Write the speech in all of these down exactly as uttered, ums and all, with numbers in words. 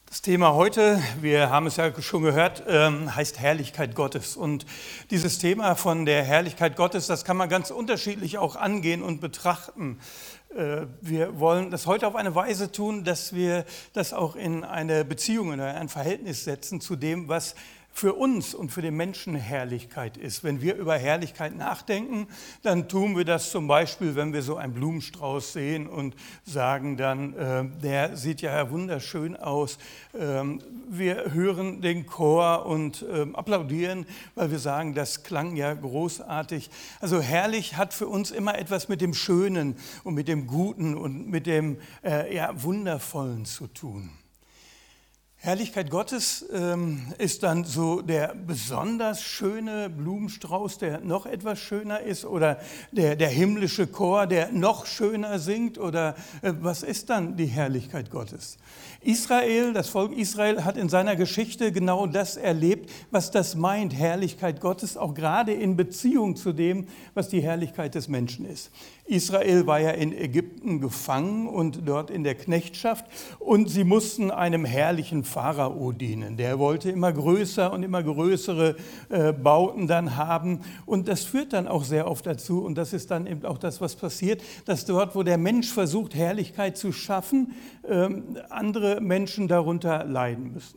Das Thema heute, wir haben es ja schon gehört, ähm, heißt Herrlichkeit Gottes. Und dieses Thema von der Herrlichkeit Gottes, das kann man ganz unterschiedlich auch angehen und betrachten. Äh, wir wollen das heute auf eine Weise tun, dass wir das auch in eine Beziehung, in ein Verhältnis setzen zu dem, was für uns und für den Menschen Herrlichkeit ist. Wenn wir über Herrlichkeit nachdenken, dann tun wir das zum Beispiel, wenn wir so einen Blumenstrauß sehen und sagen dann, äh, der sieht ja wunderschön aus. Ähm, wir hören den Chor und äh, applaudieren, weil wir sagen, das klang ja großartig. Also herrlich hat für uns immer etwas mit dem Schönen und mit dem Guten und mit dem äh, ja, Wundervollen zu tun. Herrlichkeit Gottes ähm, ist dann so der besonders schöne Blumenstrauß, der noch etwas schöner ist, oder der, der himmlische Chor, der noch schöner singt, oder äh, was ist dann die Herrlichkeit Gottes? Israel, das Volk Israel hat in seiner Geschichte genau das erlebt, was das meint, Herrlichkeit Gottes, auch gerade in Beziehung zu dem, was die Herrlichkeit des Menschen ist. Israel war ja in Ägypten gefangen und dort in der Knechtschaft und sie mussten einem herrlichen Pharao dienen. Der wollte immer größer und immer größere äh, Bauten dann haben und das führt dann auch sehr oft dazu und das ist dann eben auch das, was passiert, dass dort, wo der Mensch versucht, Herrlichkeit zu schaffen, äh, andere Menschen darunter leiden müssen.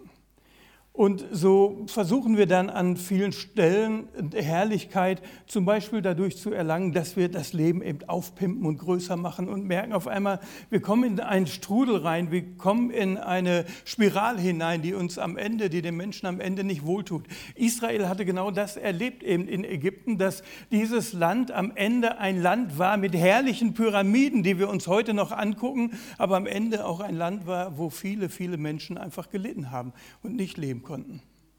Und so versuchen wir dann an vielen Stellen Herrlichkeit zum Beispiel dadurch zu erlangen, dass wir das Leben eben aufpimpen und größer machen und merken auf einmal, wir kommen in einen Strudel rein, wir kommen in eine Spirale hinein, die uns am Ende, die den Menschen am Ende nicht wohltut. Israel hatte genau das erlebt eben in Ägypten, dass dieses Land am Ende ein Land war mit herrlichen Pyramiden, die wir uns heute noch angucken, aber am Ende auch ein Land war, wo viele, viele Menschen einfach gelitten haben und nicht leben konnten.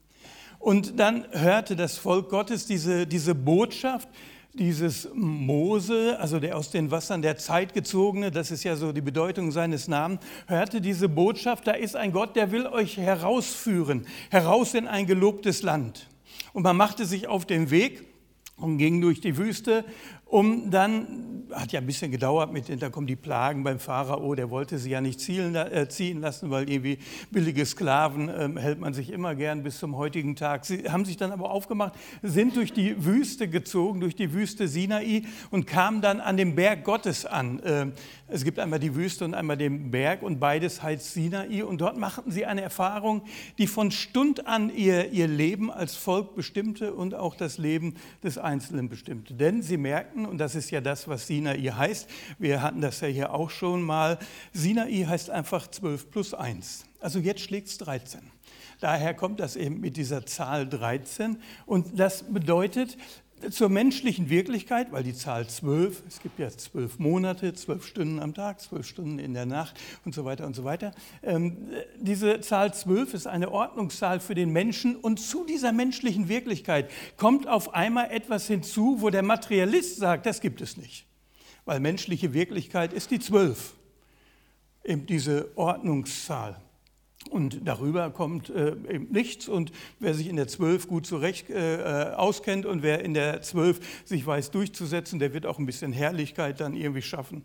Und dann hörte das Volk Gottes diese, diese Botschaft, dieses Mose, also der aus den Wassern der Zeit gezogene, das ist ja so die Bedeutung seines Namens, hörte diese Botschaft, da ist ein Gott, der will euch herausführen, heraus in ein gelobtes Land. Und man machte sich auf den Weg und ging durch die Wüste, um dann, hat ja ein bisschen gedauert, mit, da kommen die Plagen beim Pharao, der wollte sie ja nicht zielen, äh, ziehen lassen, weil irgendwie billige Sklaven äh, hält man sich immer gern bis zum heutigen Tag. Sie haben sich dann aber aufgemacht, sind durch die Wüste gezogen, durch die Wüste Sinai und kamen dann an dem Berg Gottes an. Äh, es gibt einmal die Wüste und einmal den Berg und beides heißt Sinai und dort machten sie eine Erfahrung, die von Stund an ihr, ihr Leben als Volk bestimmte und auch das Leben des Einzelnen bestimmte. Denn sie merkten, und das ist ja das, was Sinai heißt, wir hatten das ja hier auch schon mal, Sinai heißt einfach zwölf plus eins. Also jetzt schlägt es dreizehn. Daher kommt das eben mit dieser Zahl dreizehn und das bedeutet zur menschlichen Wirklichkeit, weil die Zahl zwölf, es gibt ja zwölf Monate, zwölf Stunden am Tag, zwölf Stunden in der Nacht und so weiter und so weiter. Ähm, diese Zahl zwölf ist eine Ordnungszahl für den Menschen und zu dieser menschlichen Wirklichkeit kommt auf einmal etwas hinzu, wo der Materialist sagt, das gibt es nicht. Weil menschliche Wirklichkeit ist die zwölf, eben diese Ordnungszahl. Und darüber kommt äh, eben nichts und wer sich in der zwölf gut zurecht äh, auskennt und wer in der zwölf sich weiß durchzusetzen, der wird auch ein bisschen Herrlichkeit dann irgendwie schaffen.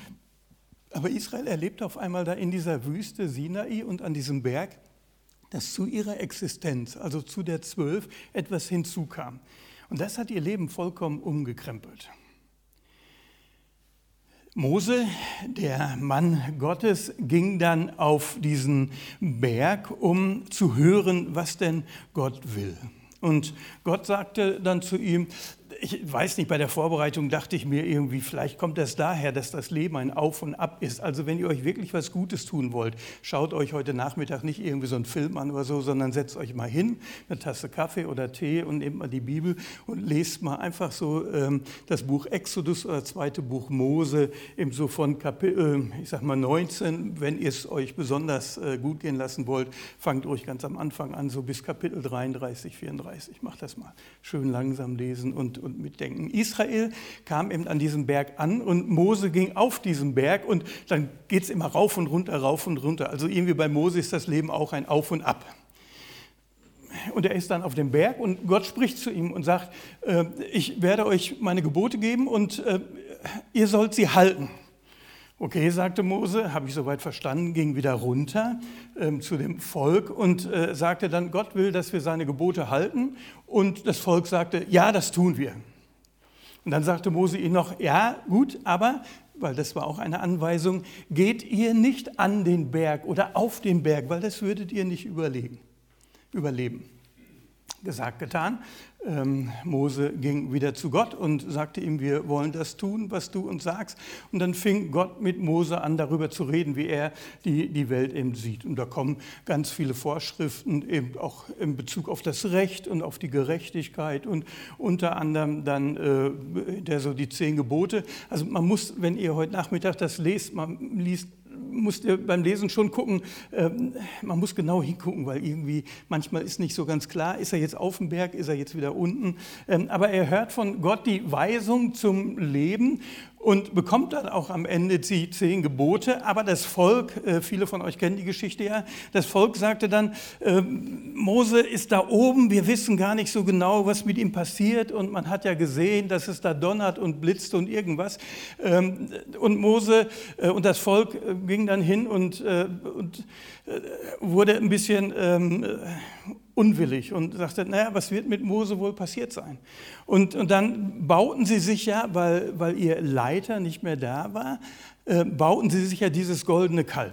Aber Israel erlebt auf einmal da in dieser Wüste Sinai und an diesem Berg, dass zu ihrer Existenz, also zu der zwölf, etwas hinzukam. Und das hat ihr Leben vollkommen umgekrempelt. Mose, der Mann Gottes, ging dann auf diesen Berg, um zu hören, was denn Gott will. Und Gott sagte dann zu ihm, ich weiß nicht, bei der Vorbereitung dachte ich mir irgendwie, vielleicht kommt das daher, dass das Leben ein Auf und Ab ist. Also wenn ihr euch wirklich was Gutes tun wollt, schaut euch heute Nachmittag nicht irgendwie so einen Film an oder so, sondern setzt euch mal hin, eine Tasse Kaffee oder Tee und nehmt mal die Bibel und lest mal einfach so ähm, das Buch Exodus oder das zweite Buch Mose, eben so von Kapitel, ich sag mal neunzehn, wenn ihr es euch besonders äh, gut gehen lassen wollt, fangt ruhig ganz am Anfang an, so bis Kapitel dreiunddreißig, vierunddreißig, macht das mal. Schön langsam lesen und und mitdenken. Israel kam eben an diesem Berg an und Mose ging auf diesen Berg und dann geht es immer rauf und runter, rauf und runter. Also irgendwie bei Mose ist das Leben auch ein Auf und Ab. Und er ist dann auf dem Berg und Gott spricht zu ihm und sagt, äh, ich werde euch meine Gebote geben und äh, ihr sollt sie halten. Okay, sagte Mose, habe ich soweit verstanden, ging wieder runter ähm, zu dem Volk und äh, sagte dann, Gott will, dass wir seine Gebote halten. Und das Volk sagte, ja, das tun wir. Und dann sagte Mose ihnen noch, ja, gut, aber, weil das war auch eine Anweisung, geht ihr nicht an den Berg oder auf den Berg, weil das würdet ihr nicht überlegen, überleben. Gesagt, getan. Ähm, Mose ging wieder zu Gott und sagte ihm, wir wollen das tun, was du uns sagst. Und dann fing Gott mit Mose an, darüber zu reden, wie er die, die Welt eben sieht. Und da kommen ganz viele Vorschriften, eben auch in Bezug auf das Recht und auf die Gerechtigkeit und unter anderem dann äh, der, so die zehn Gebote. Also man muss, wenn ihr heute Nachmittag das lest, man liest, musst ihr beim Lesen schon gucken, ähm, man muss genau hingucken, weil irgendwie manchmal ist nicht so ganz klar, ist er jetzt auf dem Berg, ist er jetzt wieder unten. Ähm, aber er hört von Gott die Weisung zum Leben und bekommt dann auch am Ende die zehn Gebote. Aber das Volk, äh, viele von euch kennen die Geschichte ja, das Volk sagte dann, äh, Mose ist da oben, wir wissen gar nicht so genau, was mit ihm passiert. Und man hat ja gesehen, dass es da donnert und blitzt und irgendwas. Ähm, und Mose äh, und das Volk äh, ging dann hin und, äh, und äh, wurde ein bisschen ähm, unwillig und sagte, naja, was wird mit Mose wohl passiert sein? Und, und dann bauten sie sich ja, weil, weil ihr Leiter nicht mehr da war, äh, bauten sie sich ja dieses goldene Kalb.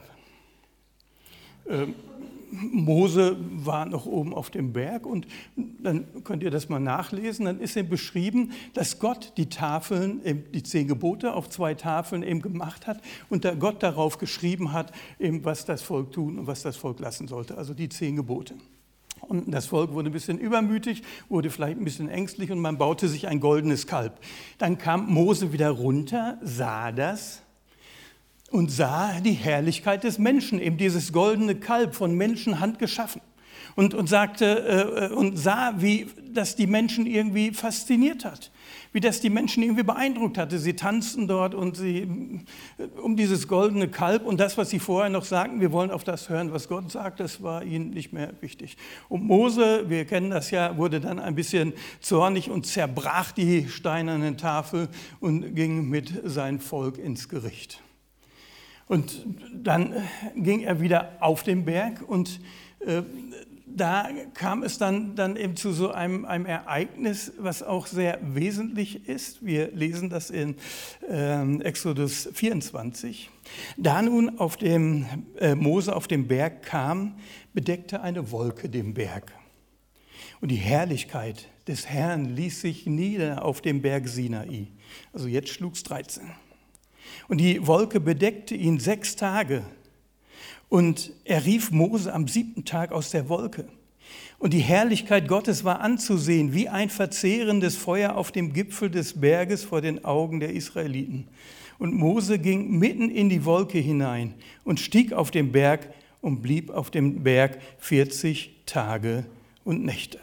Äh, Mose war noch oben auf dem Berg und dann könnt ihr das mal nachlesen, dann ist eben beschrieben, dass Gott die Tafeln, die zehn Gebote auf zwei Tafeln eben gemacht hat und da Gott darauf geschrieben hat, eben was das Volk tun und was das Volk lassen sollte, also die zehn Gebote. Und das Volk wurde ein bisschen übermütig, wurde vielleicht ein bisschen ängstlich und man baute sich ein goldenes Kalb. Dann kam Mose wieder runter, sah das und sah die Herrlichkeit des Menschen, eben dieses goldene Kalb von Menschenhand geschaffen. Und, und sagte äh, und sah, wie das die Menschen irgendwie fasziniert hat, wie das die Menschen irgendwie beeindruckt hatte. Sie tanzten dort und sie um dieses goldene Kalb und das, was sie vorher noch sagten, wir wollen auf das hören, was Gott sagt, das war ihnen nicht mehr wichtig. Und Mose, wir kennen das ja, wurde dann ein bisschen zornig und zerbrach die steinerne Tafel und ging mit seinem Volk ins Gericht. Und dann ging er wieder auf den Berg und äh, da kam es dann, dann eben zu so einem, einem Ereignis, was auch sehr wesentlich ist. Wir lesen das in äh, Exodus vierundzwanzig. Da nun auf dem, äh, Mose auf dem Berg kam, bedeckte eine Wolke den Berg. Und die Herrlichkeit des Herrn ließ sich nieder auf dem Berg Sinai. Also jetzt schlug's dreizehn. Und die Wolke bedeckte ihn sechs Tage. Und er rief Mose am siebten Tag aus der Wolke. Und die Herrlichkeit Gottes war anzusehen, wie ein verzehrendes Feuer auf dem Gipfel des Berges vor den Augen der Israeliten. Und Mose ging mitten in die Wolke hinein und stieg auf den Berg und blieb auf dem Berg vierzig Tage und Nächte.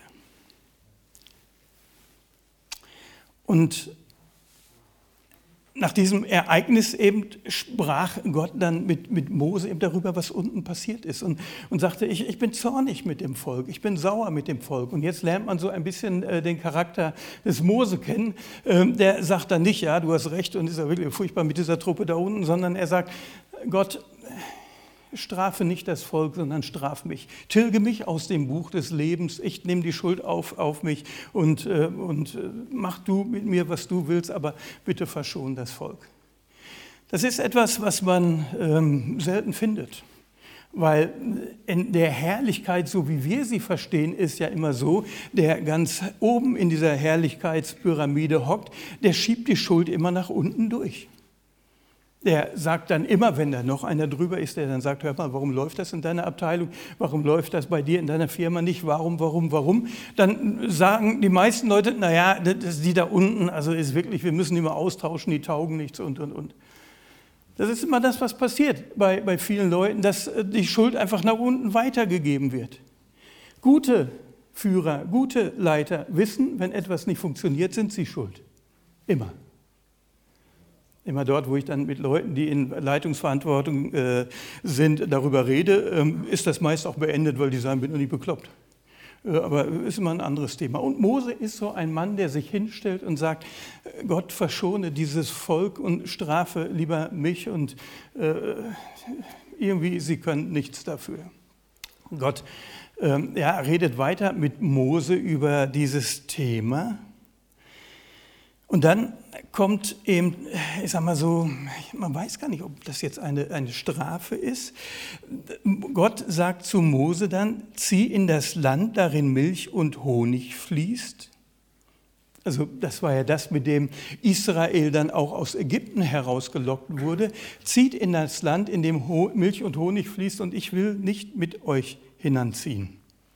Und nach diesem Ereignis eben sprach Gott dann mit, mit Mose eben darüber, was unten passiert ist und, und sagte, ich, ich bin zornig mit dem Volk, ich bin sauer mit dem Volk. Und jetzt lernt man so ein bisschen äh, den Charakter des Mose kennen. Ähm, der sagt dann nicht, ja, du hast recht und ist ja wirklich furchtbar mit dieser Truppe da unten, sondern er sagt, Gott, strafe nicht das Volk, sondern straf mich. Tilge mich aus dem Buch des Lebens. Ich nehme die Schuld auf, auf mich und, äh, und äh, mach du mit mir, was du willst, aber bitte verschone das Volk. Das ist etwas, was man ähm, selten findet. Weil in der Herrlichkeit, so wie wir sie verstehen, ist ja immer so, der ganz oben in dieser Herrlichkeitspyramide hockt, der schiebt die Schuld immer nach unten durch. Der sagt dann immer, wenn da noch einer drüber ist, der dann sagt, hör mal, warum läuft das in deiner Abteilung? Warum läuft das bei dir in deiner Firma nicht? Warum, warum, warum? Dann sagen die meisten Leute, naja, das, die da unten, also ist wirklich, wir müssen die mal austauschen, die taugen nichts und, und, und. Das ist immer das, was passiert bei, bei vielen Leuten, dass die Schuld einfach nach unten weitergegeben wird. Gute Führer, gute Leiter wissen, wenn etwas nicht funktioniert, sind sie schuld. Immer. Immer dort, wo ich dann mit Leuten, die in Leitungsverantwortung äh, sind, darüber rede, ähm, ist das meist auch beendet, weil die sagen, bin doch nicht bekloppt. Aber ist immer ein anderes Thema. Und Mose ist so ein Mann, der sich hinstellt und sagt, Gott, verschone dieses Volk und strafe lieber mich und äh, irgendwie, sie können nichts dafür. Gott ähm, ja, redet weiter mit Mose über dieses Thema. Und dann kommt eben, ich sag mal so, man weiß gar nicht, ob das jetzt eine, eine Strafe ist. Gott sagt zu Mose dann, zieh in das Land, darin Milch und Honig fließt. Also das war ja das, mit dem Israel dann auch aus Ägypten herausgelockt wurde. Zieht in das Land, in dem Milch und Honig fließt, und ich will nicht mit euch hinanziehen.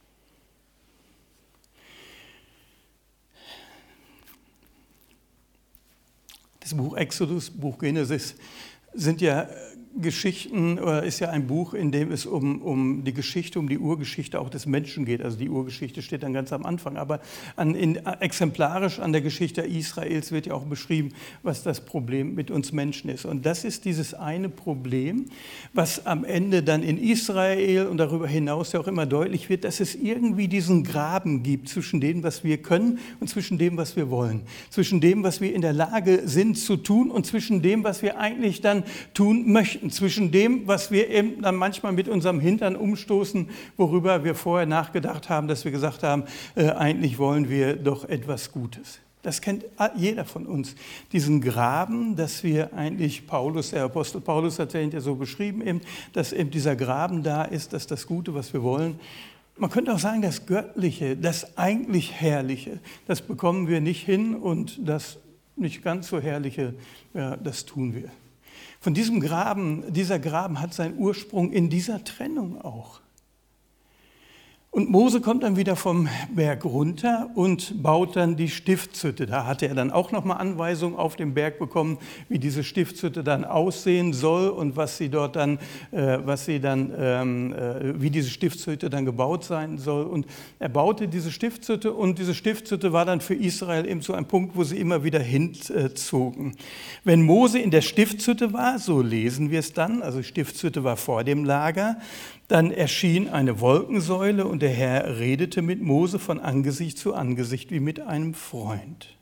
Das Buch Exodus, Buch Genesis sind ja Geschichten, oder ist ja ein Buch, in dem es um, um die Geschichte, um die Urgeschichte auch des Menschen geht. Also die Urgeschichte steht dann ganz am Anfang. Aber an, in, exemplarisch an der Geschichte Israels wird ja auch beschrieben, was das Problem mit uns Menschen ist. Und das ist dieses eine Problem, was am Ende dann in Israel und darüber hinaus ja auch immer deutlich wird, dass es irgendwie diesen Graben gibt zwischen dem, was wir können, und zwischen dem, was wir wollen. Zwischen dem, was wir in der Lage sind zu tun, und zwischen dem, was wir eigentlich dann tun möchten. Zwischen dem, was wir eben dann manchmal mit unserem Hintern umstoßen, worüber wir vorher nachgedacht haben, dass wir gesagt haben, äh, eigentlich wollen wir doch etwas Gutes. Das kennt jeder von uns, diesen Graben, dass wir eigentlich, Paulus, der Apostel Paulus hat ja so beschrieben, eben, dass eben dieser Graben da ist, dass das Gute, was wir wollen, man könnte auch sagen, das Göttliche, das eigentlich Herrliche, das bekommen wir nicht hin, und das nicht ganz so Herrliche, ja, das tun wir. Von diesem Graben, dieser Graben hat seinen Ursprung in dieser Trennung auch. Und Mose kommt dann wieder vom Berg runter und baut dann die Stiftshütte. Da hatte er dann auch nochmal Anweisungen auf dem Berg bekommen, wie diese Stiftshütte dann aussehen soll und was sie dort dann, äh, was sie dann, ähm, äh, wie diese Stiftshütte dann gebaut sein soll. Und er baute diese Stiftshütte, und diese Stiftshütte war dann für Israel eben so ein Punkt, wo sie immer wieder hinzogen. Wenn Mose in der Stiftshütte war, so lesen wir es dann, also die Stiftshütte war vor dem Lager, dann erschien eine Wolkensäule, und der Herr redete mit Mose von Angesicht zu Angesicht wie mit einem Freund.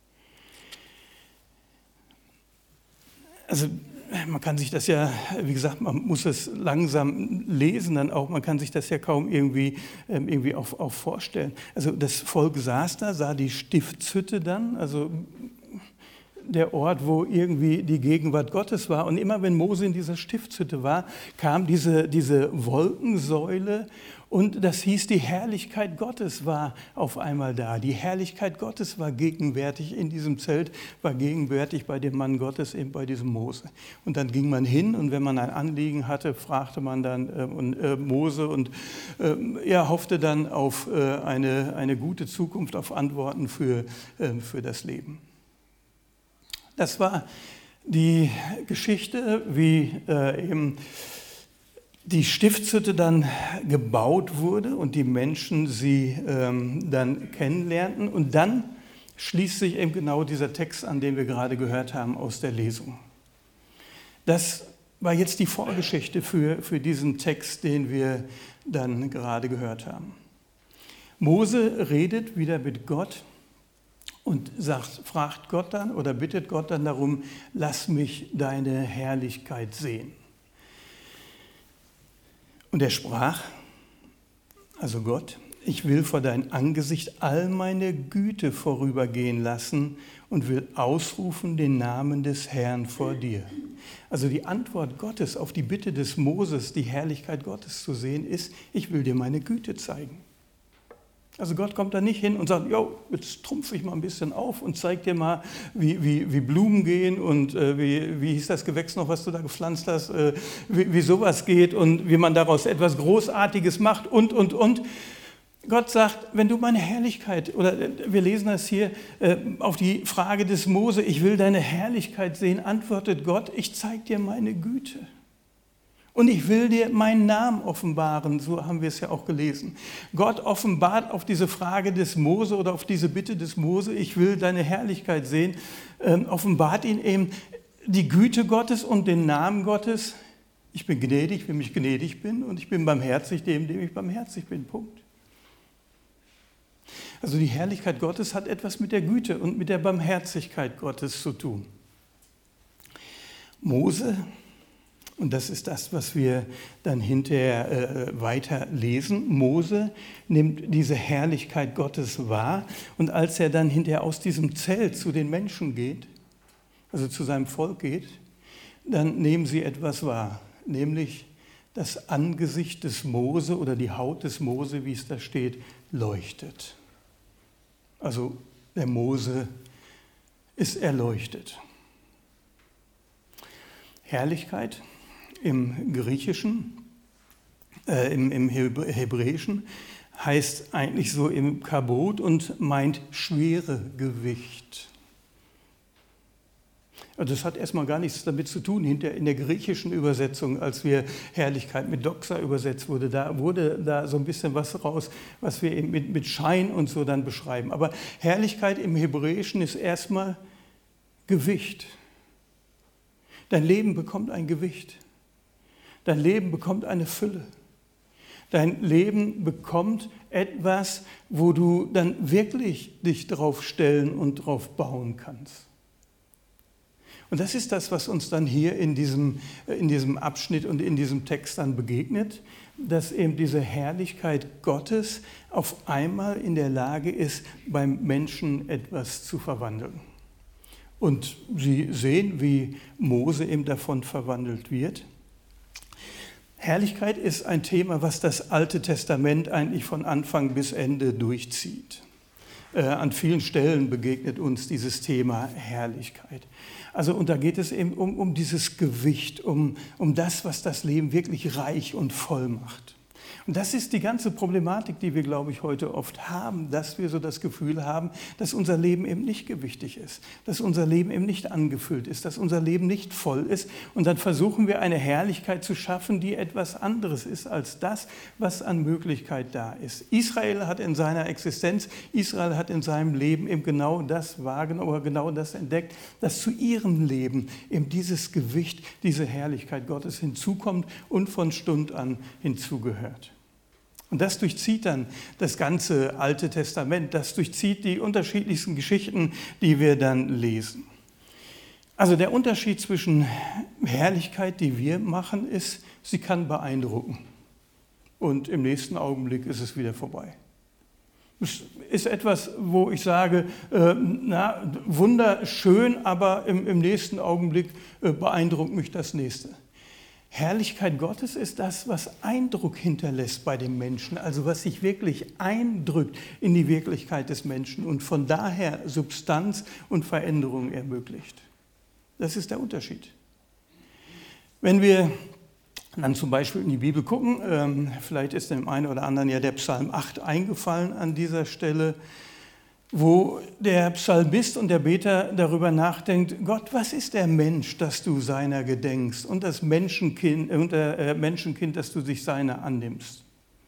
Also man kann sich das ja, wie gesagt, man muss es langsam lesen dann auch, man kann sich das ja kaum irgendwie, irgendwie auch, auch vorstellen. Also das Volk saß da, sah die Stiftshütte dann, also der Ort, wo irgendwie die Gegenwart Gottes war. Und immer wenn Mose in dieser Stiftshütte war, kam diese, diese Wolkensäule, und das hieß, die Herrlichkeit Gottes war auf einmal da. Die Herrlichkeit Gottes war gegenwärtig in diesem Zelt, war gegenwärtig bei dem Mann Gottes, eben bei diesem Mose. Und dann ging man hin, und wenn man ein Anliegen hatte, fragte man dann äh, und, äh, Mose, und äh, er hoffte dann auf äh, eine, eine gute Zukunft, auf Antworten für, äh, für das Leben. Das war die Geschichte, wie äh, eben die Stiftshütte dann gebaut wurde und die Menschen sie ähm, dann kennenlernten. Und dann schließt sich eben genau dieser Text an, den wir gerade gehört haben aus der Lesung. Das war jetzt die Vorgeschichte für, für diesen Text, den wir dann gerade gehört haben. Mose redet wieder mit Gott und sagt, fragt Gott dann oder bittet Gott dann darum, lass mich deine Herrlichkeit sehen. Und er sprach, also Gott, ich will vor dein Angesicht all meine Güte vorübergehen lassen und will ausrufen den Namen des Herrn vor dir. Also die Antwort Gottes auf die Bitte des Moses, die Herrlichkeit Gottes zu sehen, ist, ich will dir meine Güte zeigen. Also Gott kommt da nicht hin und sagt, jo, jetzt trumpfe ich mal ein bisschen auf und zeig dir mal, wie, wie, wie Blumen gehen und äh, wie, wie hieß das Gewächs noch, was du da gepflanzt hast, äh, wie, wie sowas geht und wie man daraus etwas Großartiges macht und, und, und. Gott sagt, wenn du meine Herrlichkeit, oder wir lesen das hier äh, auf die Frage des Mose, ich will deine Herrlichkeit sehen, antwortet Gott, ich zeig dir meine Güte. Und ich will dir meinen Namen offenbaren, so haben wir es ja auch gelesen. Gott offenbart auf diese Frage des Mose oder auf diese Bitte des Mose, ich will deine Herrlichkeit sehen, äh, offenbart ihn eben die Güte Gottes und den Namen Gottes. Ich bin gnädig, wem ich gnädig bin, und ich bin barmherzig dem, dem ich barmherzig bin. Punkt. Also die Herrlichkeit Gottes hat etwas mit der Güte und mit der Barmherzigkeit Gottes zu tun. Mose, und das ist das, was wir dann hinterher äh, weiter lesen, Mose nimmt diese Herrlichkeit Gottes wahr und als er dann hinterher aus diesem Zelt zu den Menschen geht, also zu seinem Volk geht, dann nehmen sie etwas wahr, nämlich das Angesicht des Mose oder die Haut des Mose, wie es da steht, leuchtet. Also der Mose ist erleuchtet. Herrlichkeit im Griechischen, äh, im, im Hebräischen heißt eigentlich so im Kabod und meint schwere Gewicht. Also das hat erstmal gar nichts damit zu tun. Hinter in der griechischen Übersetzung, als wir Herrlichkeit mit Doxa übersetzt wurde, da wurde da so ein bisschen was raus, was wir eben mit, mit Schein und so dann beschreiben. Aber Herrlichkeit im Hebräischen ist erstmal Gewicht. Dein Leben bekommt ein Gewicht. Dein Leben bekommt eine Fülle. Dein Leben bekommt etwas, wo du dann wirklich dich drauf stellen und drauf bauen kannst. Und das ist das, was uns dann hier in diesem, in diesem Abschnitt und in diesem Text dann begegnet, dass eben diese Herrlichkeit Gottes auf einmal in der Lage ist, beim Menschen etwas zu verwandeln. Und Sie sehen, wie Mose eben davon verwandelt wird. Herrlichkeit ist ein Thema, was das Alte Testament eigentlich von Anfang bis Ende durchzieht. Äh, an vielen Stellen begegnet uns dieses Thema Herrlichkeit. Also, und da geht es eben um, um dieses Gewicht, um, um das, was das Leben wirklich reich und voll macht. Und das ist die ganze Problematik, die wir, glaube ich, heute oft haben, dass wir so das Gefühl haben, dass unser Leben eben nicht gewichtig ist, dass unser Leben eben nicht angefüllt ist, dass unser Leben nicht voll ist. Und dann versuchen wir eine Herrlichkeit zu schaffen, die etwas anderes ist als das, was an Möglichkeit da ist. Israel hat in seiner Existenz, Israel hat in seinem Leben eben genau das wahrgenommen oder genau das entdeckt, dass zu ihrem Leben eben dieses Gewicht, diese Herrlichkeit Gottes hinzukommt und von Stund an hinzugehört. Und das durchzieht dann das ganze Alte Testament, das durchzieht die unterschiedlichsten Geschichten, die wir dann lesen. Also der Unterschied zwischen Herrlichkeit, die wir machen, ist, sie kann beeindrucken. Und im nächsten Augenblick ist es wieder vorbei. Es ist etwas, wo ich sage, äh, na, wunderschön, aber im, im nächsten Augenblick äh, beeindruckt mich das Nächste. Herrlichkeit Gottes ist das, was Eindruck hinterlässt bei dem Menschen, also was sich wirklich eindrückt in die Wirklichkeit des Menschen und von daher Substanz und Veränderung ermöglicht. Das ist der Unterschied. Wenn wir dann zum Beispiel in die Bibel gucken, ähm, vielleicht ist dem einen oder anderen ja der Psalm acht eingefallen an dieser Stelle, wo der Psalmist und der Beter darüber nachdenkt, Gott, was ist der Mensch, dass du seiner gedenkst und das Menschenkind, und der äh, Menschenkind, dass du dich seiner annimmst.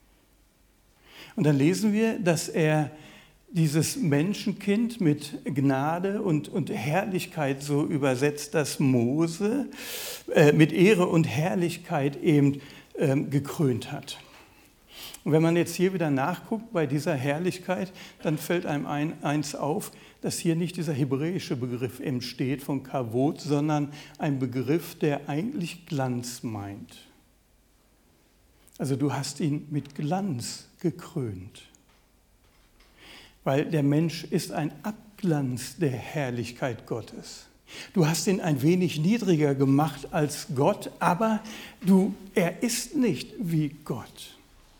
Und dann lesen wir, dass er dieses Menschenkind mit Gnade und, und Herrlichkeit so übersetzt, dass Mose äh, mit Ehre und Herrlichkeit eben äh, gekrönt hat. Und wenn man jetzt hier wieder nachguckt bei dieser Herrlichkeit, dann fällt einem ein, eins auf, dass hier nicht dieser hebräische Begriff eben steht von Kavod, sondern ein Begriff, der eigentlich Glanz meint. Also du hast ihn mit Glanz gekrönt. Weil der Mensch ist ein Abglanz der Herrlichkeit Gottes. Du hast ihn ein wenig niedriger gemacht als Gott, aber du, er ist nicht wie Gott.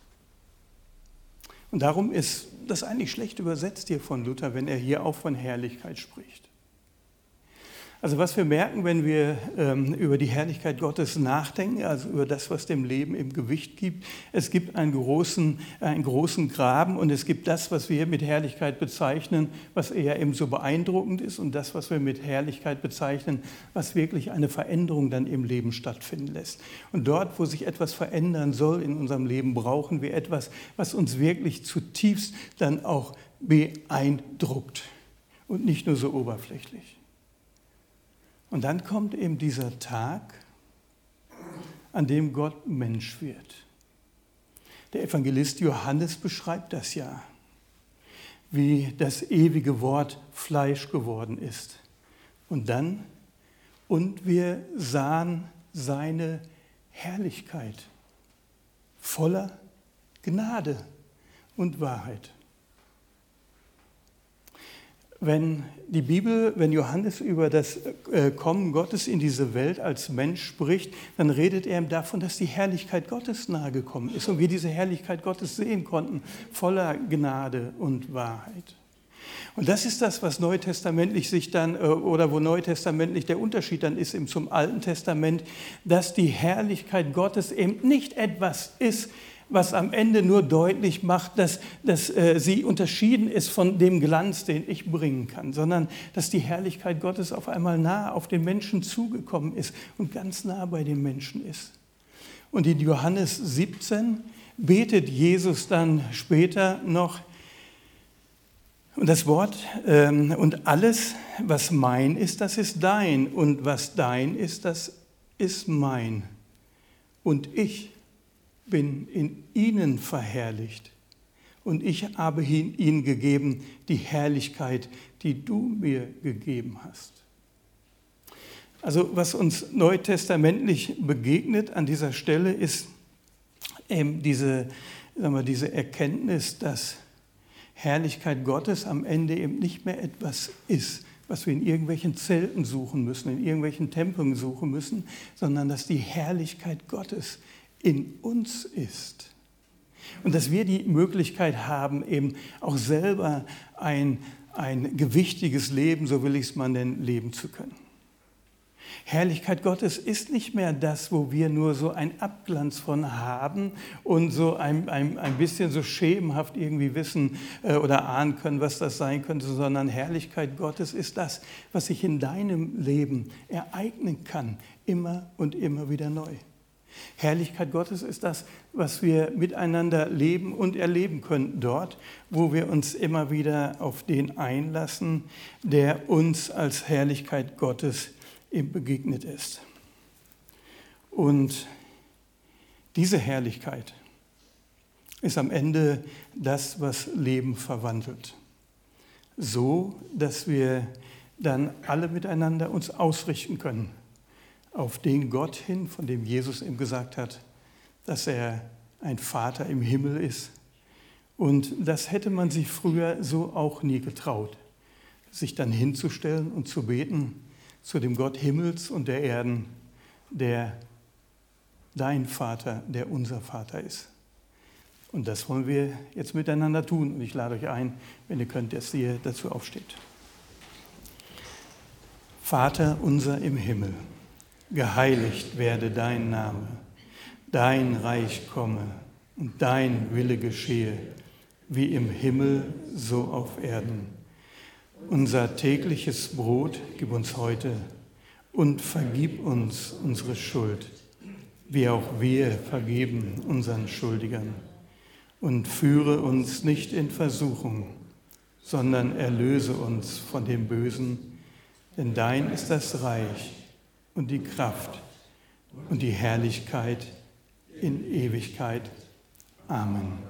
Und darum ist das eigentlich schlecht übersetzt hier von Luther, wenn er hier auch von Herrlichkeit spricht. Also was wir merken, wenn wir ähm, über die Herrlichkeit Gottes nachdenken, also über das, was dem Leben im Gewicht gibt, es gibt einen großen, einen großen Graben und es gibt das, was wir mit Herrlichkeit bezeichnen, was eher eben so beeindruckend ist und das, was wir mit Herrlichkeit bezeichnen, was wirklich eine Veränderung dann im Leben stattfinden lässt. Und dort, wo sich etwas verändern soll in unserem Leben, brauchen wir etwas, was uns wirklich zutiefst dann auch beeindruckt und nicht nur so oberflächlich. Und dann kommt eben dieser Tag, an dem Gott Mensch wird. Der Evangelist Johannes beschreibt das ja. wie das ewige Wort Fleisch geworden ist. Und dann, und wir sahen seine Herrlichkeit voller Gnade und Wahrheit. Wenn die Bibel, wenn Johannes über das Kommen Gottes in diese Welt als Mensch spricht, dann redet er davon, dass die Herrlichkeit Gottes nahe gekommen ist und wir diese Herrlichkeit Gottes sehen konnten, voller Gnade und Wahrheit. Und das ist das, was neutestamentlich sich dann, oder wo neutestamentlich der Unterschied dann ist zum Alten Testament, dass die Herrlichkeit Gottes eben nicht etwas ist, was am Ende nur deutlich macht, dass, dass äh, sie unterschieden ist von dem Glanz, den ich bringen kann, sondern dass die Herrlichkeit Gottes auf einmal nah auf den Menschen zugekommen ist und ganz nah bei den Menschen ist. Und in Johannes siebzehn betet Jesus dann später noch, und das Wort, ähm, und alles, was mein ist, das ist dein, und was dein ist, das ist mein. Und ich bin in ihnen verherrlicht und ich habe ihnen gegeben die Herrlichkeit, die du mir gegeben hast. Also was uns neutestamentlich begegnet an dieser Stelle ist eben diese, sagen wir, diese Erkenntnis, dass Herrlichkeit Gottes am Ende eben nicht mehr etwas ist, was wir in irgendwelchen Zelten suchen müssen, in irgendwelchen Tempeln suchen müssen, sondern dass die Herrlichkeit Gottes in uns ist. Und dass wir die Möglichkeit haben, eben auch selber ein, ein gewichtiges Leben, so will ich es mal nennen, leben zu können. Herrlichkeit Gottes ist nicht mehr das, wo wir nur so einen Abglanz von haben und so ein, ein, ein bisschen so schemenhaft irgendwie wissen äh, oder ahnen können, was das sein könnte, sondern Herrlichkeit Gottes ist das, was sich in deinem Leben ereignen kann, immer und immer wieder neu. Herrlichkeit Gottes ist das, was wir miteinander leben und erleben können, dort, wo wir uns immer wieder auf den einlassen, der uns als Herrlichkeit Gottes ihm begegnet ist. Und diese Herrlichkeit ist am Ende das, was Leben verwandelt. So, dass wir dann alle miteinander uns ausrichten können auf den Gott hin, von dem Jesus ihm gesagt hat, dass er ein Vater im Himmel ist. Und das hätte man sich früher so auch nie getraut, sich dann hinzustellen und zu beten zu dem Gott Himmels und der Erden, der dein Vater, der unser Vater ist. Und das wollen wir jetzt miteinander tun. Und ich lade euch ein, wenn ihr könnt, dass ihr dazu aufsteht. Vater unser im Himmel, geheiligt werde dein Name, dein Reich komme und dein Wille geschehe, wie im Himmel, so auf Erden. Unser tägliches Brot gib uns heute und vergib uns unsere Schuld, wie auch wir vergeben unseren Schuldigern. Und führe uns nicht in Versuchung, sondern erlöse uns von dem Bösen, denn dein ist das Reich und die Kraft und die Herrlichkeit in Ewigkeit. Amen.